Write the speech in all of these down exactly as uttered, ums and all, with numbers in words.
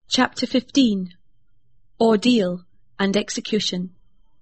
Chapter fifteen. Ordeal and Execution.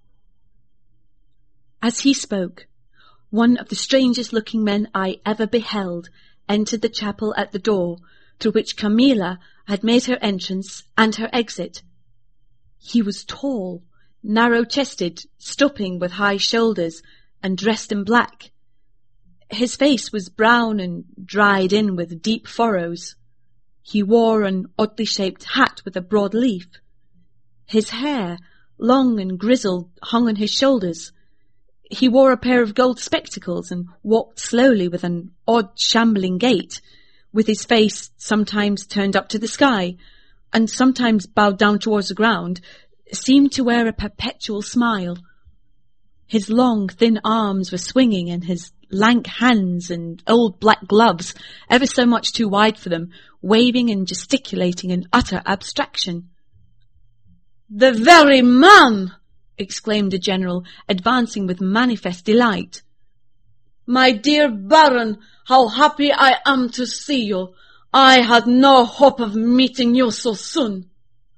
As he spoke, one of the strangest-looking men I ever beheld entered the chapel at the door through which Camilla had made her entrance and her exit. He was tall, narrow-chested, stooping with high shoulders, and dressed in black. His face was brown and dried in with deep furrows. He wore an oddly shaped hat with a broad leaf. His hair, long and grizzled, hung on his shoulders. He wore a pair of gold spectacles and walked slowly with an odd shambling gait, with his face sometimes turned up to the sky, and sometimes bowed down towards the ground, seemed to wear a perpetual smile. His long, thin arms were swinging, and his lank hands and old black gloves, ever so much too wide for them, waving and gesticulating in utter abstraction. "The very man!" exclaimed the General, advancing with manifest delight. "My dear Baron, how happy I am to see you! I had no hope of meeting you so soon."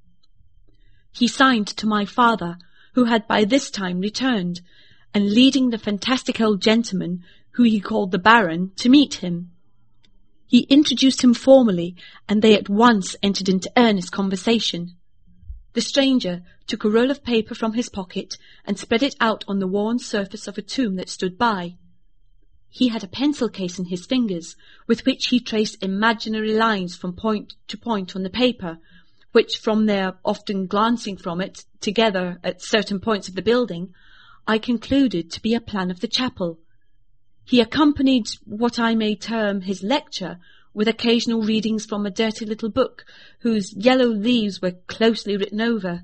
He signed to my father, who had by this time returned, and leading the fantastic old gentleman, who he called the Baron, to meet him. He introduced him formally, and they at once entered into earnest conversation. The stranger took a roll of paper from his pocket and spread it out on the worn surface of a tomb that stood by. He had a pencil case in his fingers, with which he traced imaginary lines from point to point on the paper, which, from their often glancing from it together at certain points of the building, I concluded to be a plan of the chapel. He accompanied what I may term his lecture with occasional readings from a dirty little book whose yellow leaves were closely written over.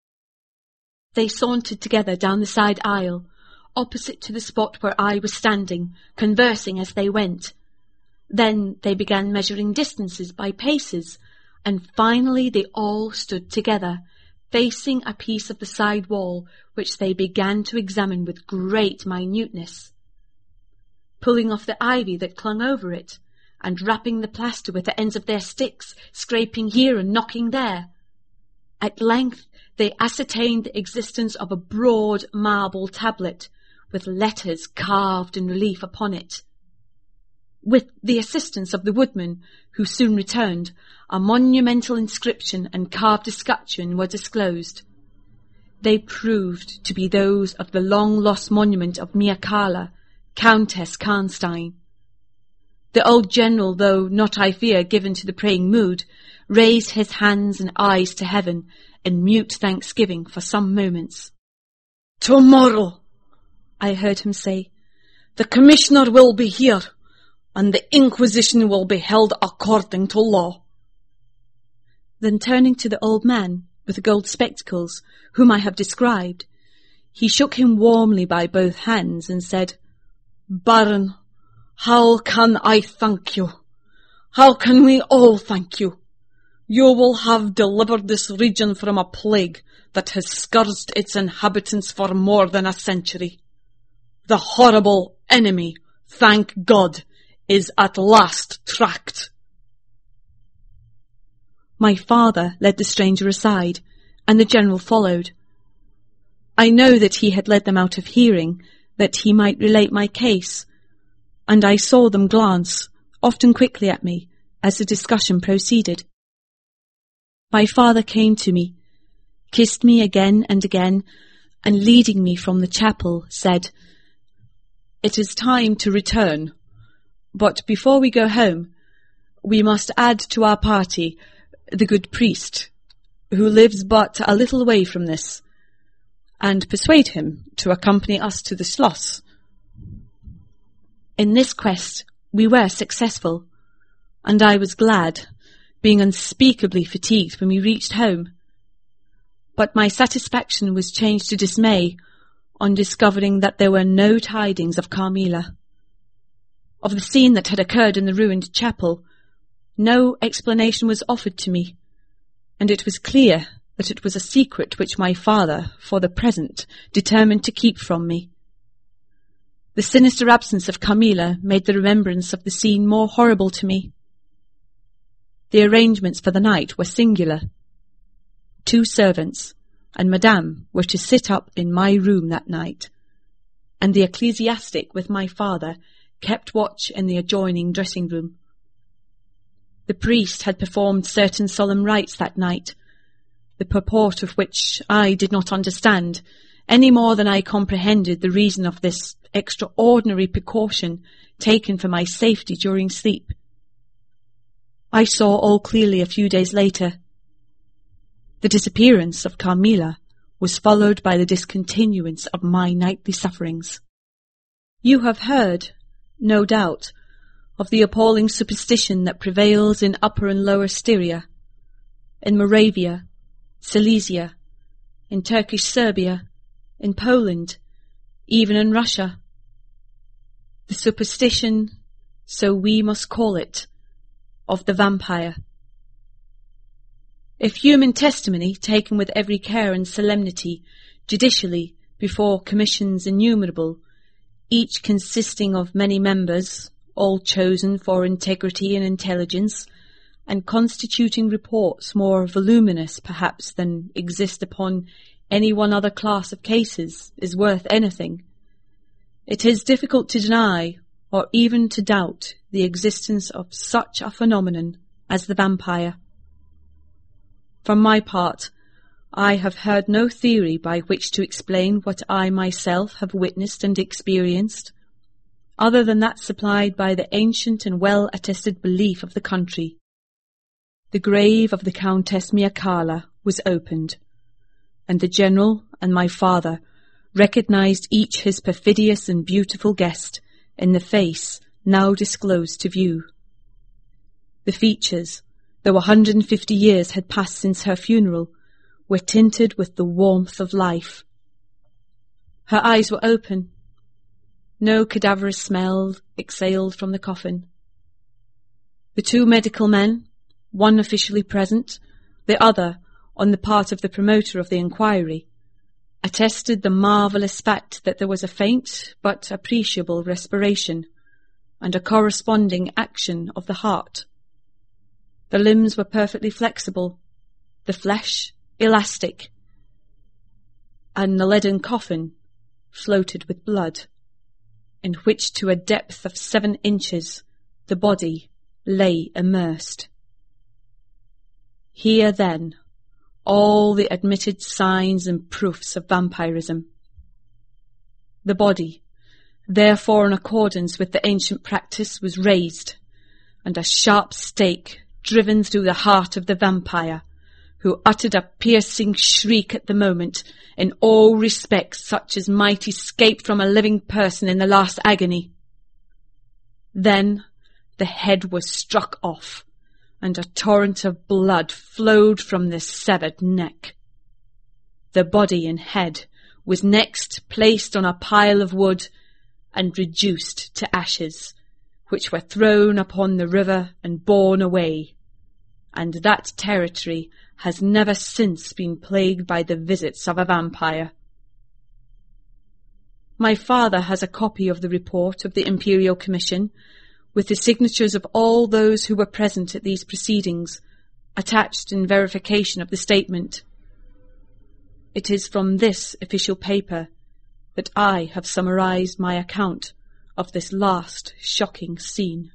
They sauntered together down the side aisle, opposite to the spot where I was standing, conversing as they went. Then they began measuring distances by paces, and finally they all stood together, facing a piece of the side wall, which they began to examine with great minuteness, pulling off the ivy that clung over it, and rapping the plaster with the ends of their sticks, scraping here and knocking there. At length they ascertained the existence of a broad marble tablet, with letters carved in relief upon it. With the assistance of the woodman, who soon returned, a monumental inscription and carved escutcheon were disclosed. They proved to be those of the long-lost monument of Mircalla, Countess Karnstein. The old general, though not, I fear, given to the praying mood, raised his hands and eyes to heaven in mute thanksgiving for some moments. "Tomorrow," I heard him say, "the commissioner will be here, and the inquisition will be held according to law." Then turning to the old man with the gold spectacles, whom I have described, he shook him warmly by both hands and said, "Baron, how can I thank you? How can we all thank you? You will have delivered this region from a plague that has scourged its inhabitants for more than a century. The horrible enemy, thank God, is at last tracked." My father led the stranger aside, and the general followed. I know that he had led them out of hearing, that he might relate my case, and I saw them glance, often quickly at me, as the discussion proceeded. My father came to me, kissed me again and again, and leading me from the chapel, said, "It is time to return, but before we go home, we must add to our party the good priest, who lives but a little way from this, and persuade him to accompany us to the Schloss." In this quest we were successful, and I was glad, being unspeakably fatigued when we reached home. But my satisfaction was changed to dismay on discovering that there were no tidings of Carmilla. Of the scene that had occurred in the ruined chapel, no explanation was offered to me, and it was clear that it was a secret which my father, for the present, determined to keep from me. The sinister absence of Camilla made the remembrance of the scene more horrible to me. The arrangements for the night were singular two servants, and Madame were to sit up in my room that night, and the ecclesiastic with my father kept watch in the adjoining dressing-room. The priest had performed certain solemn rites that night, the purport of which I did not understand, any more than I comprehended the reason of this extraordinary precaution taken for my safety during sleep. I saw all clearly a few days later. The disappearance of Carmilla was followed by the discontinuance of my nightly sufferings. You have heard, no doubt, of the appalling superstition that prevails in Upper and Lower Styria, in Moravia, Silesia, in Turkish Serbia, in Poland, even in Russia. The superstition, so we must call it, of the vampire. If human testimony, taken with every care and solemnity, judicially, before commissions innumerable, each consisting of many members, all chosen for integrity and intelligence, and constituting reports more voluminous, perhaps, than exist upon any one other class of cases, is worth anything, it is difficult to deny, or even to doubt, the existence of such a phenomenon as the vampire. For my part, I have heard no theory by which to explain what I myself have witnessed and experienced, other than that supplied by the ancient and well-attested belief of the country. The grave of the Countess Mircalla was opened, and the General and my father recognized each his perfidious and beautiful guest in the face now disclosed to view. The features, though a hundred and fifty years had passed since her funeral, were tinted with the warmth of life. Her eyes were open. No cadaverous smell exhaled from the coffin. The two medical men, one officially present, the other, on the part of the promoter of the inquiry, attested the marvellous fact that there was a faint but appreciable respiration and a corresponding action of the heart. The limbs were perfectly flexible, the flesh elastic, and the leaden coffin floated with blood, in which to a depth of seven inches the body lay immersed. Here, then, all the admitted signs and proofs of vampirism. The body, therefore in accordance with the ancient practice, was raised, and a sharp stake driven through the heart of the vampire, who uttered a piercing shriek at the moment, in all respects such as might escape from a living person in the last agony. Then the head was struck off, and a torrent of blood flowed from the severed neck. The body and head was next placed on a pile of wood and reduced to ashes, which were thrown upon the river and borne away, and that territory has never since been plagued by the visits of a vampire. My father has a copy of the report of the Imperial Commission, with the signatures of all those who were present at these proceedings, attached in verification of the statement. It is from this official paper that I have summarized my account of this last shocking scene.